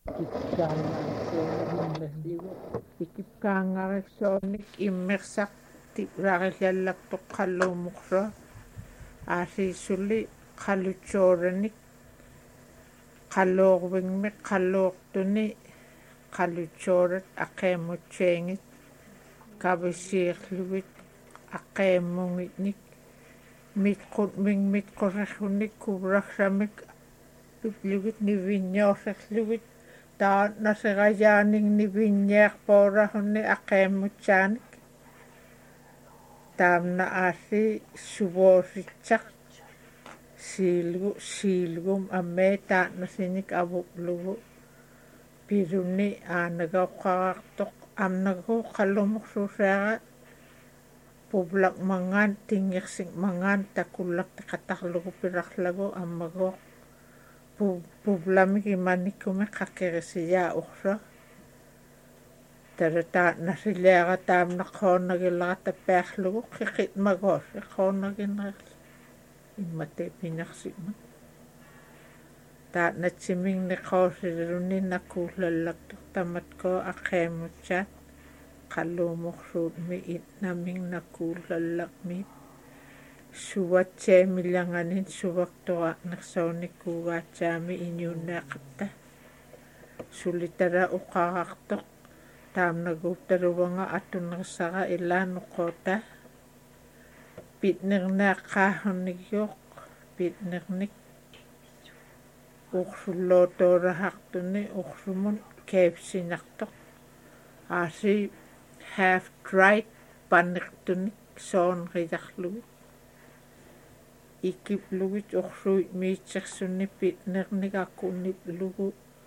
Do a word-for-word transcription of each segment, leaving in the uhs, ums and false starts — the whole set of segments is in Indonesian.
Ikipkaangarissuarnik immersaq tiprarillallartoq qalluumuqsua aasiissulli qalutsuuranik qalluorvingmiq qalluortuni qalutsuurat aqeemmutsiingit kavissiirlugit aqeemmungitnik mitqutming mitqusarlunik kuvraqsamik piplugit nivinniorserlugit taa naseraajaaning nivinniarpoorahunni aqeemmutsaanik taamna aassi suvoositsaq siilgu siilgum ammee taa'nasinik avuklugu pirunni aanagauqqarartoq amnagu qallumuqsuusaara publaqmangaan tinngirsikmangaan takullaqtiqatarlugu pirarlagu ammaguoq publamik imannikkumi qaqqirisiyaa uqsua tara nasiliaqa taamna qoonnagillera tappiarlugu qiqitmagoos qoonnaginnerl immate pinarsikma taatnatsiming niqoosirunni nakuullallaqtuq tamatkoo aqeemmutsaat qalluumuqsuutmi itnaming nakuullallaqmiit suvatseemillanganin suvaktoraaqnersoonikkuugaatsaami iñuunneaqatta sulitara uqarartoq taamnaguuttaruvanga attunnersara ilaanuqoota pitnerneaqqaahunnigiuq pitnernik uqsulluutuurahaqtuni uqsumun keepsinartoq aasi half dried pannertunik soonriarlugit ikiplugit uqsuit miitsersunni pitnernik aqunniplugu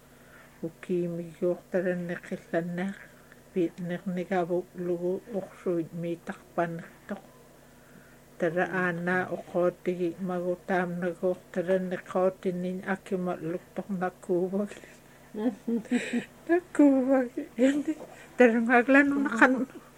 ukiimigiuqtaranneqillanneaq pitnernik avuklugu uqsuit miitarpannertoq tara aanaa uqootigi magu taamnaguuqtaranneqootinnin akimalluqtoq nakkuuvagi nakkuuvagi indi tarangaaglanunaqan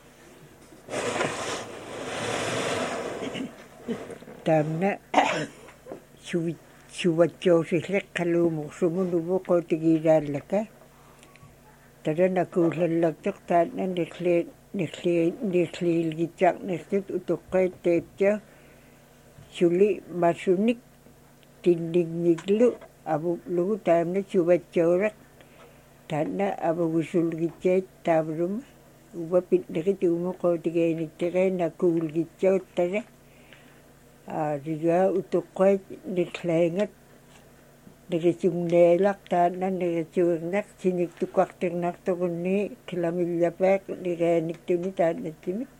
taamna suvit suvatsuusilleq qalluumuqsumun uvuqotigiiraallaka tara nakuullallaktuq taatna nirli nirli nirliilgitsaqnertut utuqqait teeptia suli masunik tinnigniglu avuklugu taamna suvatsuuraq taatna avagusulgitsait taavruma uvapitnerit umuqotigeenitteret nakuulgitsauttara aarigaa utuqqait nirlaangat nirisugneelaq taatna nirisuirnaq siniktuqartirnartugunni kilamillapaaq niraaniktuni taatnatsimik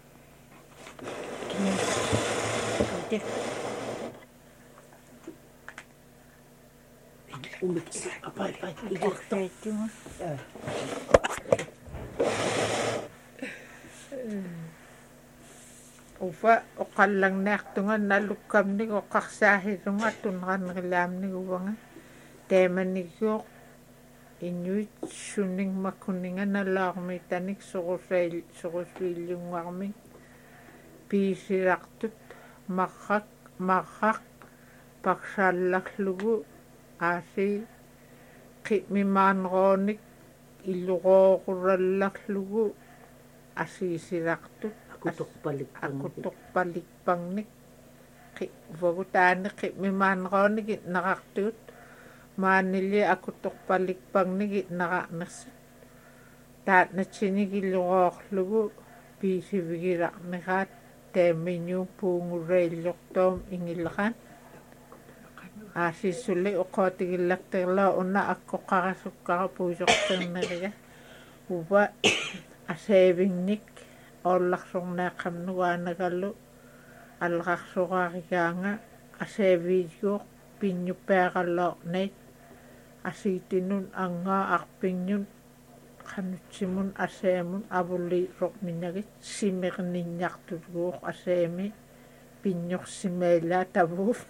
ufa uqallarniartunga nalukkamnik oqarsaahirunga tunqanrilaamnik uvanga teemanigguuq inuit sunningmakkuninga nalaarmiitanik sorusail sorusuilliungarmik piisirartut marrak marraq parsaallarlugu aasi qimmimaanroonik illuqooqurallarlugu asiisirartut aqutorpalikpangnik qivagutaani qimmimaanroonik itnaqartuut maanili aqutorpalikpangnik itnaqarnersut taatnatsinik illuqooqlugu piisivigirarneraat teemiñuun puunguraillortoom ingilleqaan aasissulli uqootigillarterlaa una akkoqarasukkara puusorterneria uva aseevingnik олларсорнеэққамнугаанагаллу аллеқарсораригаанга асеевиигуоқ пиннуппеараллоорнait асиитинун ангаа арпингнун qanutsimmun aseemun avulliisorminagit simerninnartuluguuq aseemi pinnorsimeilaa tavuuf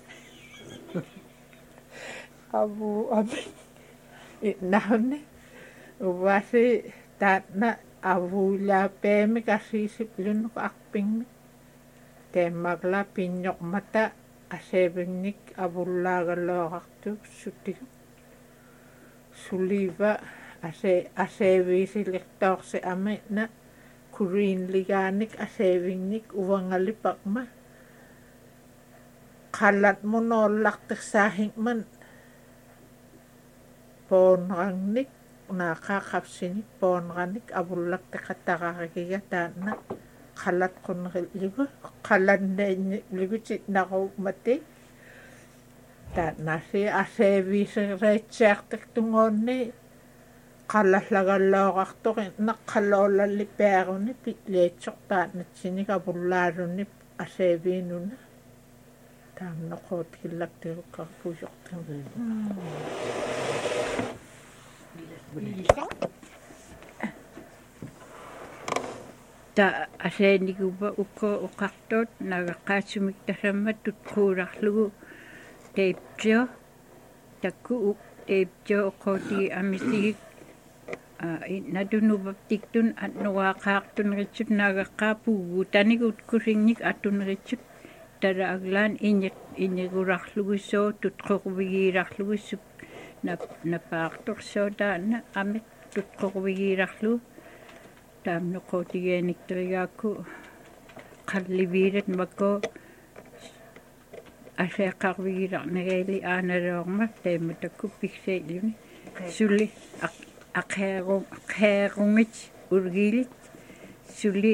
avu ami nahne uwasi taatna avuilaapeemik asiisiplunuk arpingmi teemmagla pinnormata aseevingnik avullaagalloorartuuk sutigu suliva ase aseviisilirtoorsi amina kuriinligaanik aseevinnik uvangalipaqma qallat munoollartirsaahinkman poonrangnik unaaqaaqapsinik poonranik avullarteqattaqarigiga taanna qallat qunnerilligu qallannainnilugutit naruumati taannasi aseeviisereetsiartiktungoonni qallalлагаллоорарtori naqqalloollalli piaruni pitliitsortaatnatsinik avullaalunni aseeviinuna taamnoqootikillaktirukkarpuusortam ta aseeniguba ukko uqartuut nagaqqaatsumik tasammat tutquularlugu teiptio takku teiptio uqqootigi amisigik nadunubaptiktun atnuaqaartunritsut nagaqqaapuugu tanigut kusinnik atunritsut tara aglaan inyiq inigurarlugussoo tutqorvigiilarlugussuk nap napaartorsoo taanna amit tutqorvigiilarlu taamnoqootigeenikterigaakku qalliviilat makko aseeqqarvigiilarnageeli aanaloorma teematakku pikseiluni suli aqheerung aqheerungit urgiilit suli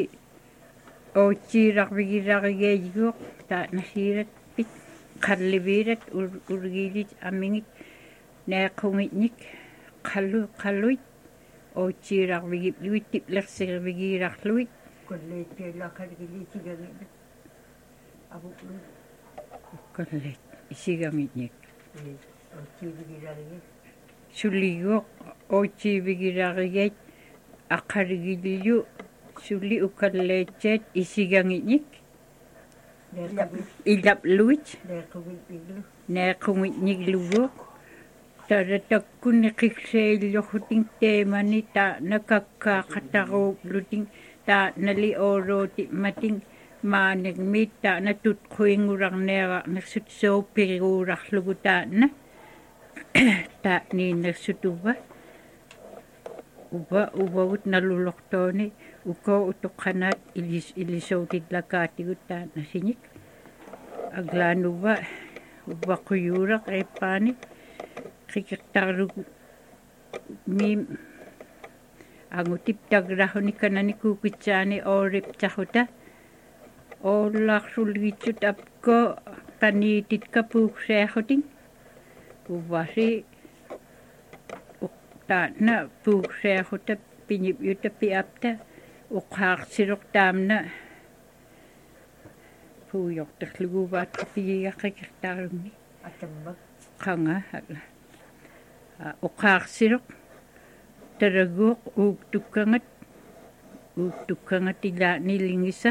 ootsiilarvigiilarigeejuuq taanasiirat pit qalliviirat urgiilit amingit neequngitnik qallu qalluit ootsiilarvigipluit tiplerservigiilarluit kolleettiallaqarigiliitigagiit avuklu kolleet isigamitnik ootsiivigilarige suliguuq ootsiivigilarigeet aqarigillu suli ukalleetseet isigangitnik ilapluit neequgitpiglu neequngitnikluguuq taratakkunni qikseillorruting teemani taana kakkaaqataruupluting taanali oorooti mating maanigmiit taana tutquingurarneerarnersut soopiriguurarlugu taanna taaniinnersutuva uva uvagut nalulortooni ukoo utoqqanaat ilis ilisouutitlakaatigut taannasinik aglaanuva uvaquyuuraq eeppaani qikertarlugu miim angutip tagrahuni kanani kuukitsaani ooriptahuta oollarsulgitsut apko qaniititka puukseahuting uvasi taana puukseahuta piñipyuta piapta uqaarsiloq taamna puuyorterluguvaat qapigigaqikertarlunni atammak qanga uqaarsiloq taraguuq uuktukkangat uuktukkangat ilaanilingisa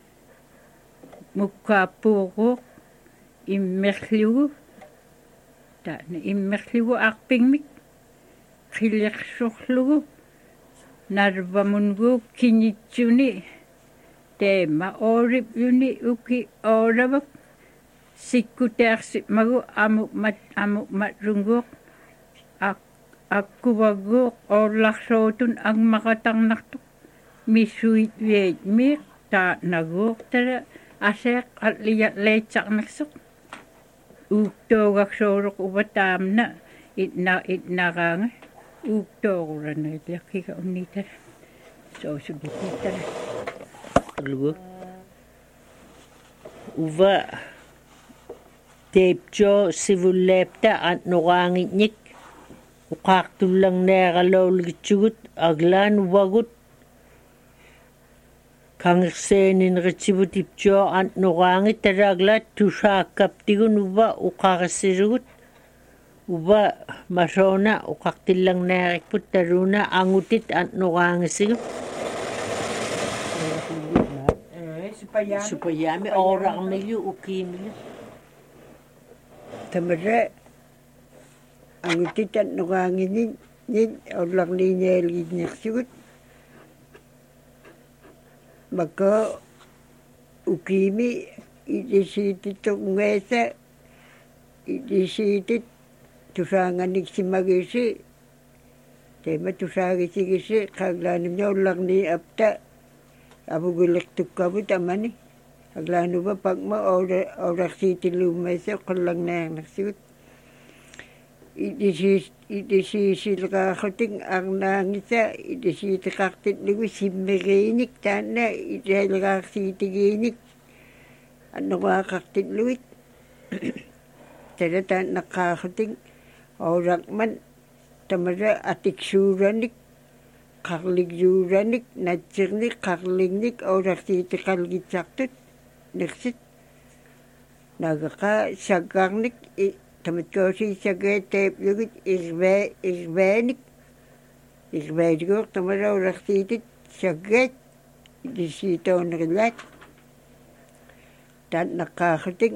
mukkaappuuruuq immerlugu taana immerlugu arpingmik qillersorlugu narvamunguuk kinitsuni teema ooripyuni uki ooravak sikkutearsipmagu amukmat amukmatrunguuq ak akkuvaguuq oorlarsootun angmaqatarnartuq missuit vietmiiq taanaguuq tara aseeq allialeitsarnersoq uuktoogaksooroq uvataamna itna itnaraanga uuktoorulaneriliakkiga unniitara soosubukitara lugu uva teiptio sivulleepta atnoraangitnik uqaartullarneeraloolgitsugut aglaan uvagut kangerseeninritsivut iptio atnoraangit taraaglaat tusaakkaptigun uva uqarissisugut uva masoona uqartillarneerikput taluuna angutit atnoraangisigut supayami supayami oorarmillu ukiimillu tamara angutit atnoraanginin nin ollarniineelgiinnersugut makko ukiimi ilisiitittungeesa ilisiitit tusaanganiksimagisi Teema tusaagisigisi qaglaanimni ullarni apta abugilertukkavut amani aglaanuva pakma orarsiitilluummaisa qullarnaarnersigut idisiis idisiisilqaaxutik arnaangisa idisiitiqartitlugu simmeriinik taanna idailqaarsiitigiinik annoqaaqartitluit tada taannaqqaaxutik oraqman tamara atiksuuranik qarligsuuranik natsirnik qarlignik orarsiitiqalgitsartut nersit nagaqa saggarnik tamatkosi sageeteeplugit irvaa irvaanik irvaatiguur tamara orarsiitit saggeet idisiitoonerilaat taannaqqaaxutik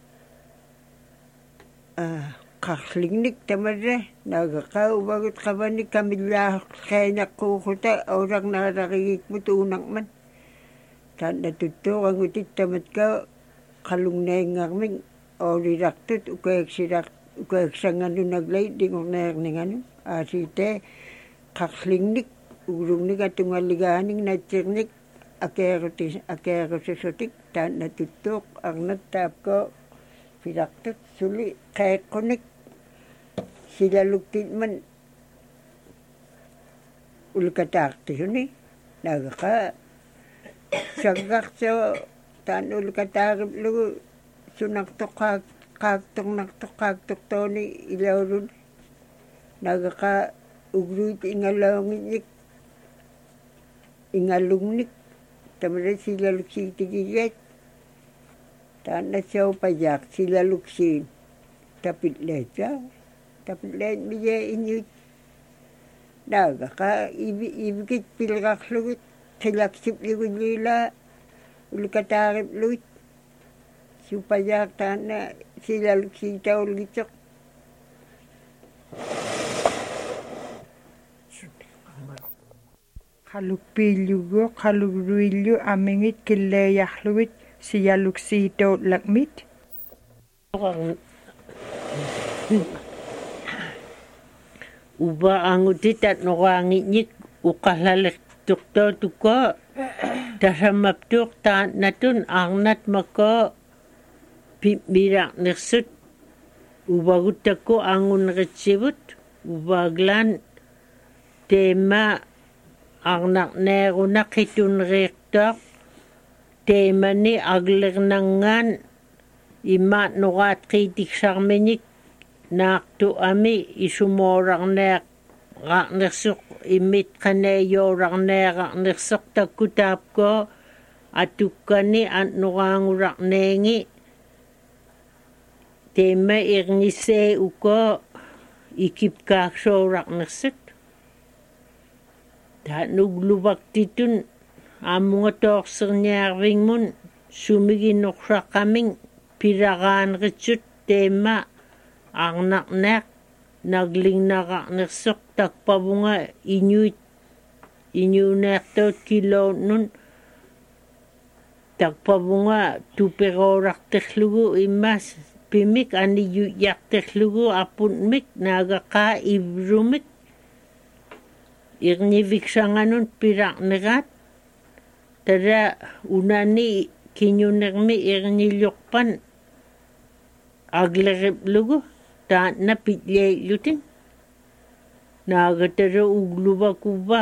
qarlignik tamara nagaqa uvagut qavanik kamillaaqqeenaqquuquta orarnaararigikmut uunarman taannatuttuurangutit tamatka qalungnaingarmik orilartut ukaeksilar ukaeksanganunaglai dingorneerninganu aasiite qarlignik uulugnik atungalligaanik natsirnik akeeruti akeerususutik taannatuttuuq arnat taapko pilartut suli qeeqqunik silaluktitman ulkataartisuni nagaqa saggarso taan ulkataariplugu sunartoqaak qaaktornartoqaaktortooni ilaulun nagaqa ugluit ingalaungitnik ingalungnik tamara silaluksiitigigaat taanna saupajaaq silaluksiin tapitleetsa tapitleet mije iñut nagaqa ivi ivigit pilqarlugit qilaksipligulliila ulkataaripluit supajaaq taanna silaluksiitaulgitsoq qalukpiillugu qalugruillu amingit killeejarlugit siyaluksiitoullakmit uba angutitat noraangitnik uqallalektuqtootukko tasamaptuuq taannatun arnat makko pimmiraqnersut ubaguttakku angunneritsivut ubaglan teema arnarneerunaqqituneriiqtaaq teemani aglernangaan immaat noraat qiitiksarminik naaqtu ami isumoorarneaq raqnersuq immit qaneeyoorarneeraqnersoq takkutaapko atukkani antnoraangurarneengi teema irngisee uko ikipkaaksooraqnersut taanugluvaktitun aamungatooqserniarvingmun sumiginnoqsaqaming piraqaaneritsut teema arnarneaq naglinnaqarnersoq takpavunga iñuit iñuuneertoot kiloonnun takpavunga tuperoorarterlugu immas pimik aniyuyarterlugu apunmik naagaqaa ivrumik irniviksanganun piraqneraat tada unani kiñunermi irnilluqpan agleriplugu taanna pitleillutin naagatara ugluvakuva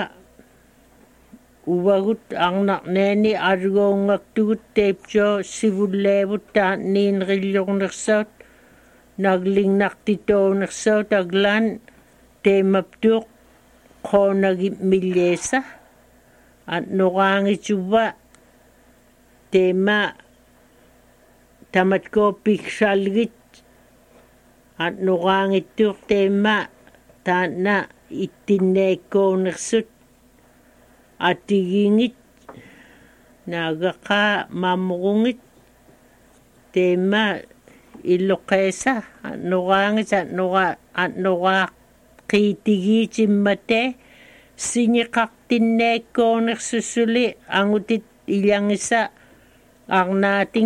uvagut arnarneeni argoongaktugut teipso sivulleevut taanniinrillornersaut naglinnartitoonersaut aglaan teemaptuuq qoonagip milleesa antnoraangitsuva teema tamatko piksalgit antnoraangittuuq teema taanna ittinneekkoonnersut atigingit naagaqaa mamrungit teema illoqeesa antnoraangit antnora antnoraa qiitigiitimmate siniqartinneekkoonnersusuli angutit ilangisa arnaating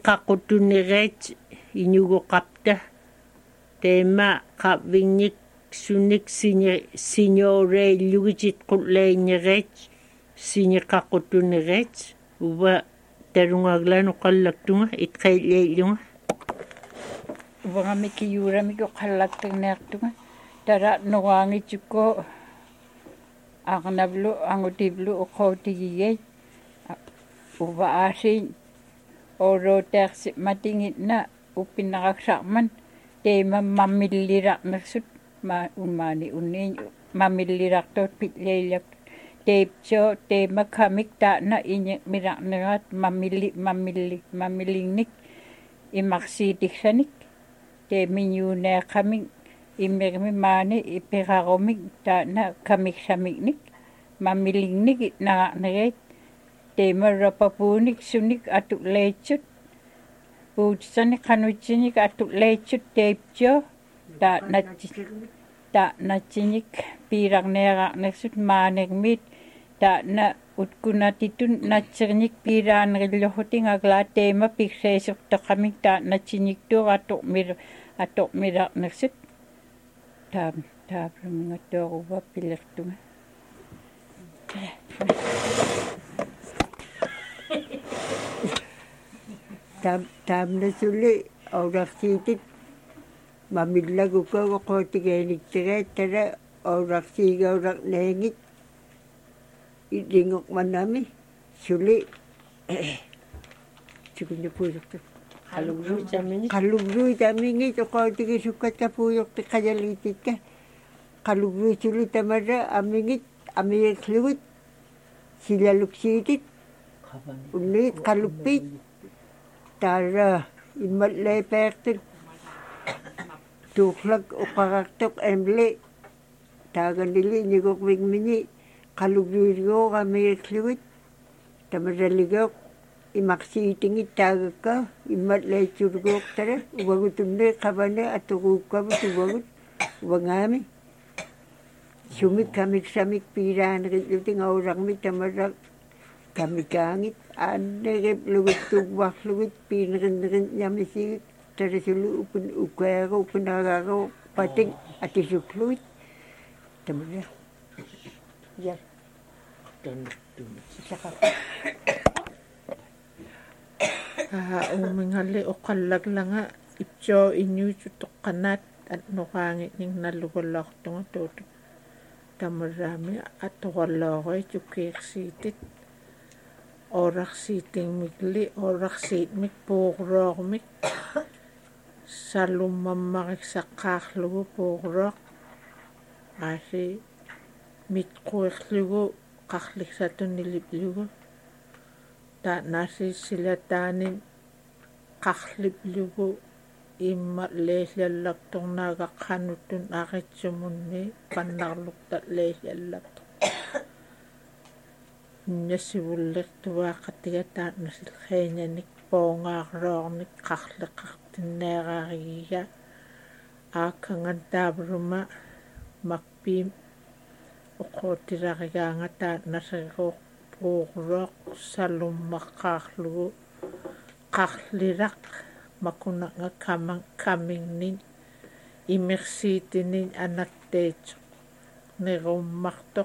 siniqaqutunireet iñuguqapta teema qavingnik sunik signoreillugitit qulleinnereet siniqaqutunereet uva tarungaglanu qallaktunga itqeilleillunga uvangamiki yuuramiki qallaktuneertunga tara nuaangitsuko arnavlu angutivlu uqootigigay uva aasiin orotersi matingitna uppinaqaksarman teema mammillirarnersut ma unmaani unniin mammillirartuut pitleillak teipsio teema kamik taana iñiqmirarnerat mammilli mammilli mammillinnik imarsiitiksanik teemiñuuneeqamik immermi maani ipirarumik taana kamiksamiknik mammillinnik itnararnereet teema rapapuunik sunik atuleitsut puutsani qanutsinik atuleitsut teipsio taanatsi taanatsinik piirarneerarnersut maanermit taana utkunatitun natsirnik piiraanerilluhutin aglaa teema pikseesortaqamik taanatsiniktuur atormir atormirarnersut taam taaplumingattuaruva pilertunga tam tamnasuli aurarsiitit mamillagukaga qootigeeniktigaat tara aurarsiigaurarneengit ilingoqmanami suli sukunnapuuyertu qalugruitamini qalugruitamingit qootigisukkattapuuyerti qajaliitikka qalugruisuli tamara amingit amiiqlugut silaluksiitit unniit qaluppiit taara immalleepeertut tuuqlak uqarartoq emli taaganili nigorvigmini qalugruisgooq amiiqlugut tamaraligoq imaqsiitingit taagakka immalleitsurgooq tara uvagutunne qavane aturuukkavut uvagut uvangaami sumik kamiksamik piiraanerillutin aurarmi tamara kamikaangit aannerip luguttuuvarlugit piinerinnerin ñamisigit tarasulu upun ukaaga upunagaga patik atisukluit tamara ya ah umingalle oqallaglanga ipsoo inniututoqqanaat atnoqaangit ningnallugallartunga tuutu tamaraami atoqallooqoi tukkiiqsiitit orarsiitingmikli orarsiitmik puuqurooqmik sallummammaqisaqqaarlugu puuqurooq aasi mitquiqlugu qarliksatuniliklugu taanaasi silataanin qarliplugu imma leellallartornaagaqqanutun aqitsumunni qannarluqtat leellallartor nassivullertuaaqatiga taanasil xeeñanik poongaarroornik qarliqartinneeraagiga aakangan taavruma makpiim uqootirarigaanga taanaseriqooq puuqurooq salummaqqaarlugu qarliraq makunanga kamang kamingnin imersiitinin anakteetso nerummartoq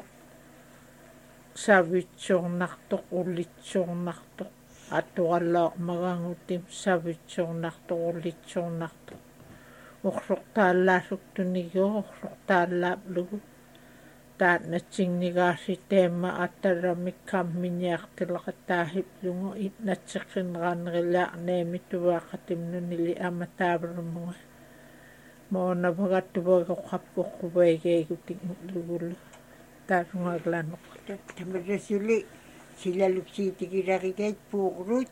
savitsornartoq ulitsornartoq atuqallooqmagangutim savitsornartoq ulitsornartoq uqsortaallaasuktunigoo uqsortaallaaplugu taatnatsignigaasi teema ataramik kammiñaartilaqataahiplugu itnatseqqineraaneriliarneemituvaaqatimnunili amataavrumuga moonavagatuvagoqappoqquveegeegutik lugulu taarungaglanoq tamarasuli silaluksiitikilarigaat puuqrut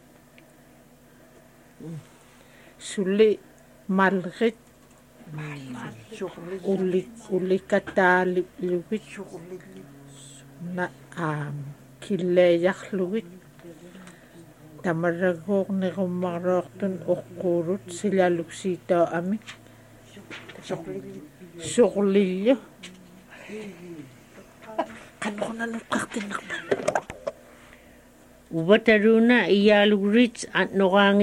suli malrit ulik ulikataalipplugit na aam killeejarlugit tamaragooqnerummaroortun uqquurut silaluksiitoo amik suqlillu qanqunanutqartinnerpa uvataruna iyaalugrit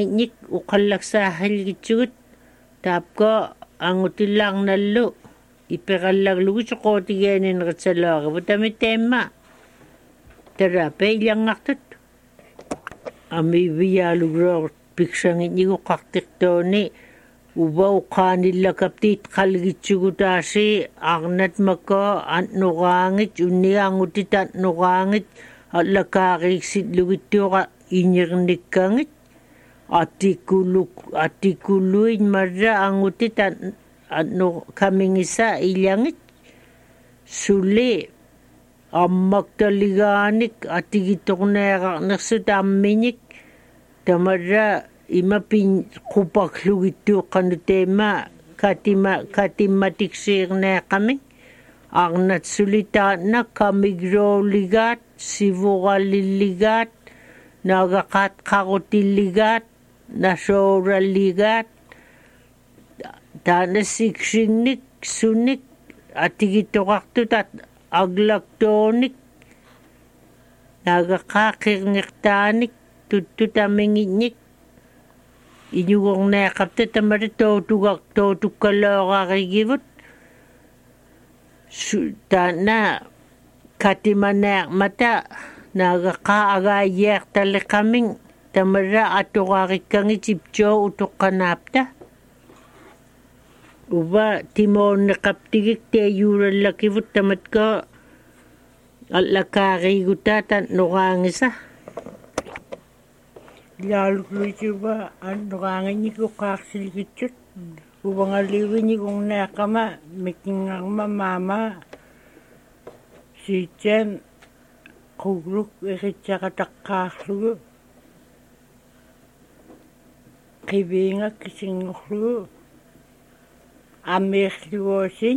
annoqaangitnik uqallaksaahalgitsugut taapko angutillaarnallu iperallaglugu soqootigeenin ritsalaaga tami teemma tara peillangartut ami vialugroor piksanginigu qartirtooni ubau qaanillakaptiit qalgitsugutaasi arnat mako antnuqaangit unniaangutit antnuqaangit allakaariiksit lugittuuqa inirnikkangit artikuluk artikuluin marra angutit annu kamingisa iljangit suli ammaktaliganik atigittorneerarnersut amminik tamarra imapin qupaqlugittuuqqanuteema katima katimatiksiirneeqamik arnat sulitaanna kamigrooligaat sivuralilligaat naagaqaat qarutilligaat nasooralligaat taana siksingnik sunik atigittoqartutat aglaktonik naagaqaaqirnirtaanik tuttutaminginnik iñugorneeqapta tamara tootugaq tootukkaloorarigivut taana katimaneermata naagaqaa agaayeertaliqaming tamara atoqarikkangitiptio utoqqanaapta uva timoonneqaptigik teeyuurallakivut tamatko allakaariigutaatan noqaangisa Yaalukluisuva annuqaanginniku qaarsiligitchut uvangaliuvinnigunneeqqama mikinngaqma maama siitsen qugluk iqitsaqataqqaarlugu qiviinga kisingorlugu amiirluguusin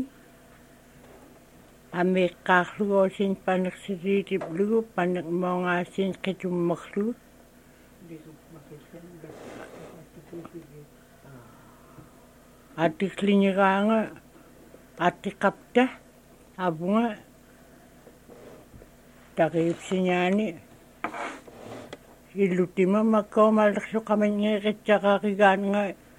amiiqqaarluguusin paneqsiriitiplugu paneqmoongaasin qitummerlugu Artikliniraanga artiqapta avunga taqipsinyaani illutima makkoomaallersuqamangeeqitsaqaqigaanga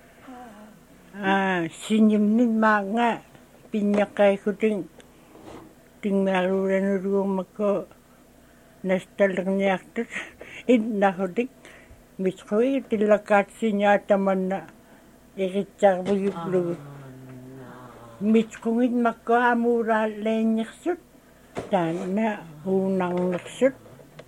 aa sinimnin maanga pinñaqqaikutin tingmealuulanulugumakko nastallerniartut innahutik misqui tillakaatsiñaatamanna iqitsarvigiplugu misqungit makko amuuraalleeñiqsut taanna uunarnersut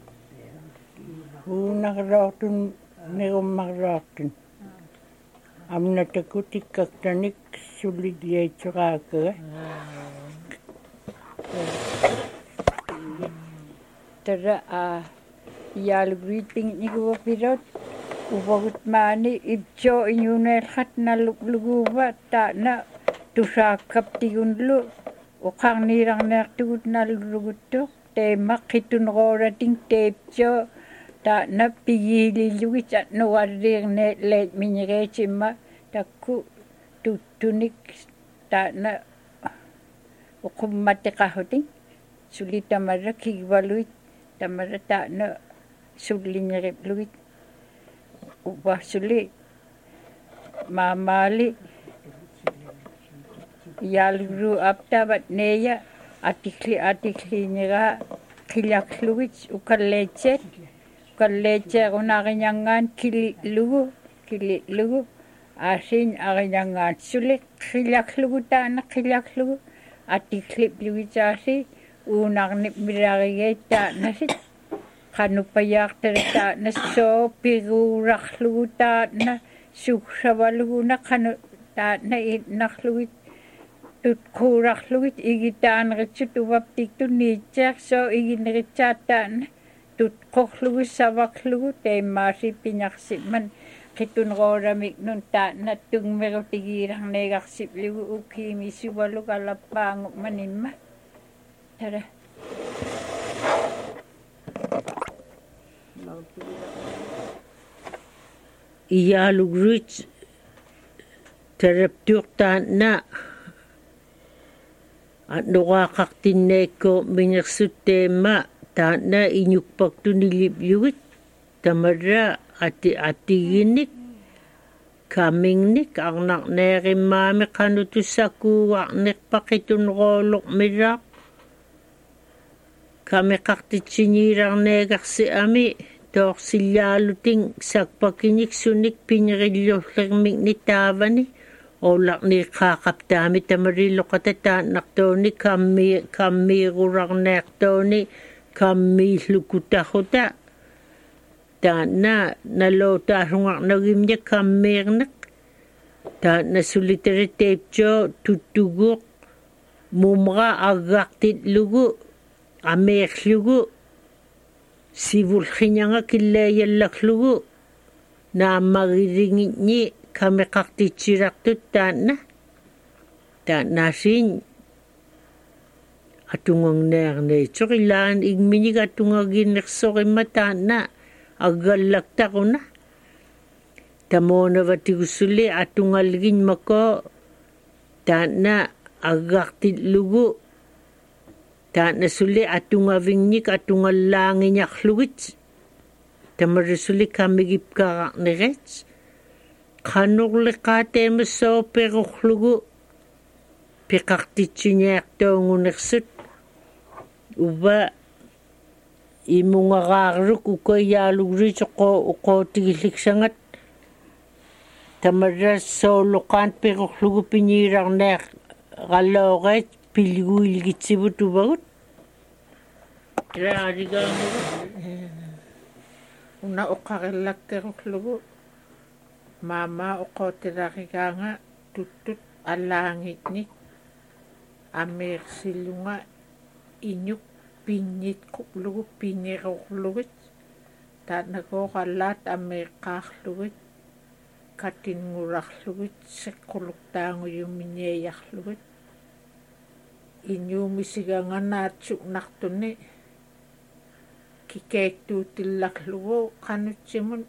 uunarloortun nirummarloortun amnataku tikkaktanik suliliaitsuqaakaga tara a yaalugriiting niguupirot uvagut maani ipcho iñuneelqat nalukluguuva taana tusaakkaptigunlu uqarniirarneertugut nalluguttuq teema qitunqoorating teipcho taana pigiilillugit atnugarriirne leet miñigeetimma takku tuttunik taana uqummattiqahuting sulitamarra kigvaluit tamara taana sulliñeripluit upasuli maamaali yaalugru aptavat neeya atikli atikliñera qillaqlugit ukalleetseet ukalleetseerunariñangaan kilillugu kilillugu aasiin ariñangaan suli qillaqlugu taana qillaqlugu atikliplugisaasi uunarnip milarigeet taanasit qanupayaaqtara taana soopiguurarlugu taana suksavalugunna qanu taana innarlugit tutquurarlugit igitaanritsut uvaptiktu niitseer soo iginritsaat taana tutqorlugu savaklugu teemmaasi piñarsiman qitunqooramik nun taana tungmerutigiirarneegarsipligu ukiimisuvaluk alappaangumanimma tara iyaalugruit taraptuuqtaanna annuqaaqartinneekko minersutteemma taanna iñukpaktunilipyugit tamarra ati atiginnik kamingnik arnaq neerimmaami qanutussakuuarniq paqitun rooluq miraq kamiqartitsiniilarneegarsi ami toorsillaluting sakpakinik sunik piñerillullermik nitaavani olarniiqqaaqaptaami tamarilloqata taannartuuni kammi kammiigurarneertuuni kammiillukutahuta taanna nalootaalungarnagimña kammiirneq taanna suliteritteiptio tuttuguuq mumra aggartitlugu ameerlugu sivulqiñanga killeeyallaklugu naammagiringiññi kamiqartitsirartut taanna taannaasiin atungangneerneitsoq ilaan igmiñik atungaginersoqimma taanna aggallaktaquna tamoonavatigusuli atungalgiñmako taanna aggartitlugu taanna suli atungavingnik atungallaangiñarlugit tamarisuli kamigipkararnerit qanurliqaateemassooperurlugu piqartitsiniartuungunersut uva imungaraarluk ukayaalugriitoqo uqootigilliksangat tamarassooluqaant perurlugu piñiirarneer qalooreet pilguilgitsivut uvagut raarigaangugu una uqarillakkerullugu maama uqootilarigaanga tuttut allaangitnik ameersillunga iñuk piññitquplugu piñerorlugit taanakooqallaat ameeqqaarlugit katinngularlugit seqquluktaanguyumiñeeyarlugit iñuumisiganganaatsuknartuni kikeektuutillarlugu qanutsimun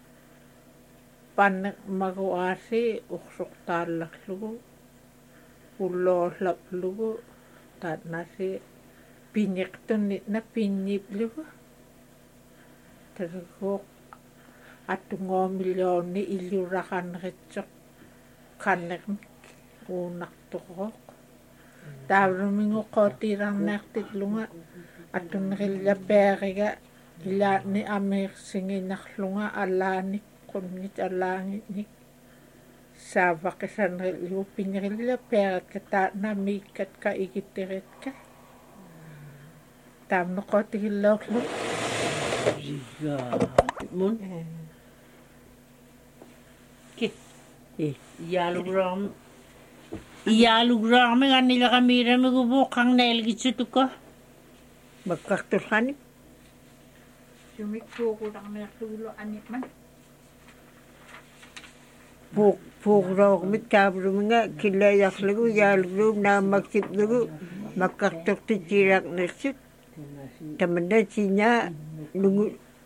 panneqmaguaasi ursortaallarlugu ulloorlaplugu taannasi piñeqtunnitna piññiplugu tariguuq attungoomilloonni illurraqanneritsoq qanneqmik uunartuqoq taavrumingu qootiirarneartitlunga attunneqillapeeriga ilaatni ameersinginarlunga allaanik qunngit allaangitnik saavaqisannerillugu piñerillapeeratka taatna miikkatka igitteritka taamnoqootigilloorlu mun ki iyaalugraam iyaalugraami ganilaqamiiramigu qarneelgitsutuko makkartulqanik sumik puuqulaqneerlugulo anikman puuq puuqroormik taavruminga killeeyarlugu yaalugluum naammaksiplugu makkartortitsiiraqnersut tamanna sinaa nungu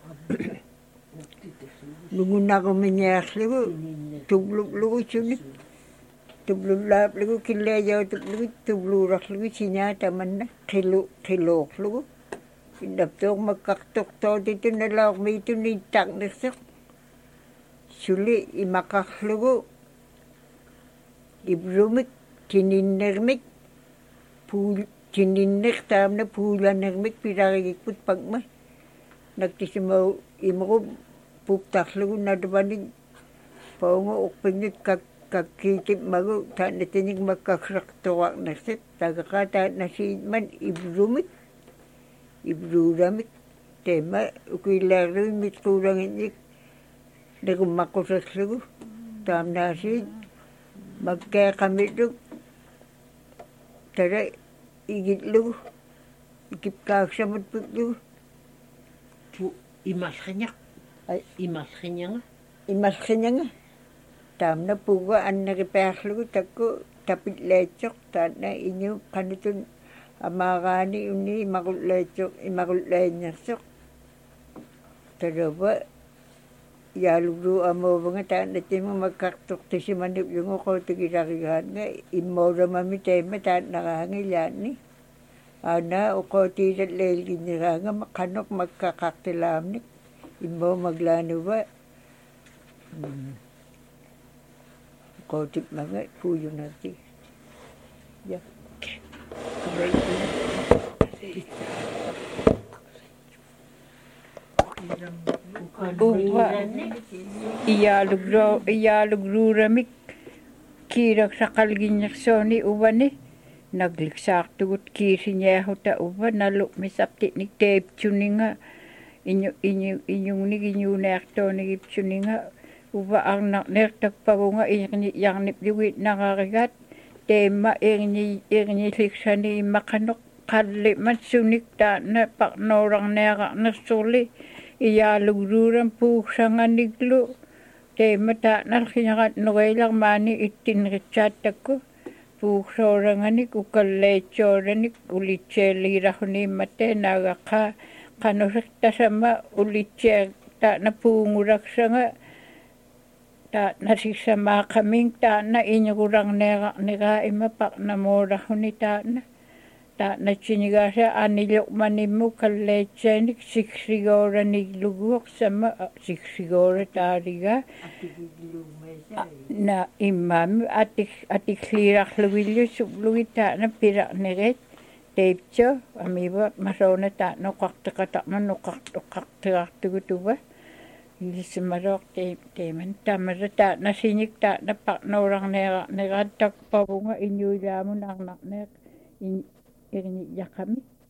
nungunarumiñaarlugu tubluplugu sunik tublullaaplugu killeeyautuplugu tubluurarlugu sinaa tamanna qilu qiluuqlugu innaptuuq makkartortootitun nalaormiitun niittaqnersoq suli imaqarlugu ibrumik tininnermik puul tininner taamna puulanermik pilarigikput pakma naktisimau imrup puptarlugu nadvanik paungu uqpingit kak kakkiitip magu taanatinik makkaksraqtoqarnersit tagaqa taatnasiitman ibrumik ibruuramik teema ukiillaarlugu mitquulangitnik nagummaqusarlugu taamnaasiit makkeeqamitluk tara igitlugu ikipkaaksamatputlugu pu imalqiñaq ay imalqiñanga imalqiñanga taamna puuga anneripearlugu takku tapitleitsoq taanna iñu qanutun amaaraani unni imaqulleitsoq imaqulleiñarsoq tarava yaaluglu amoovanga taannatimu makkartortisimanip yungu qootigilarigaatnga immooramami teema taannaraanga ilaanni aana uqootiilalleelginniraanga qanuq makkaqartilaamnik immoo maglaanuva qotip manga puyunati ya uwa iyalugro iyalugruramik kirak sakalginyaksoni uwani nagliksaartugut kiisinyahuta uwa nalu misaptinik teipchuninga inyu inyu inyungnik inyuneartoonigipchuninga uwa arnarnertakpagunga irni yarnip yuit nangarigat teema irni irni liksani immaqanoq qallimat sunik taana parnoorarneaqarnersurli iyaalugruuram puugsanganiglu teema taanarlinarat noreilarmaani ittinritsaattakku puugsooranganik ukalleitsoораник ulitseelliiraruniimmatte naagaqqa qanusertasama ulitseer taana puungulaksanga taana sissamaaqaming taana iñugurarneeqarniraa ima parnamooraruni taana taana sinigaasa anilluqmanimmu kalleitsaanik siksigooraniluguuq sama siksigoora taaliga na immaami atik atikliirarlugillu suplugi taana pirarnereet teipcho amiva masoona taana uqarteqataqma nuqartoqqartiartugutuva ilisimaroq teip teeman tamara taana sinik taana parnoorarneeqarneraat takpavunga iñuilaamun arnarneeq irni yaqami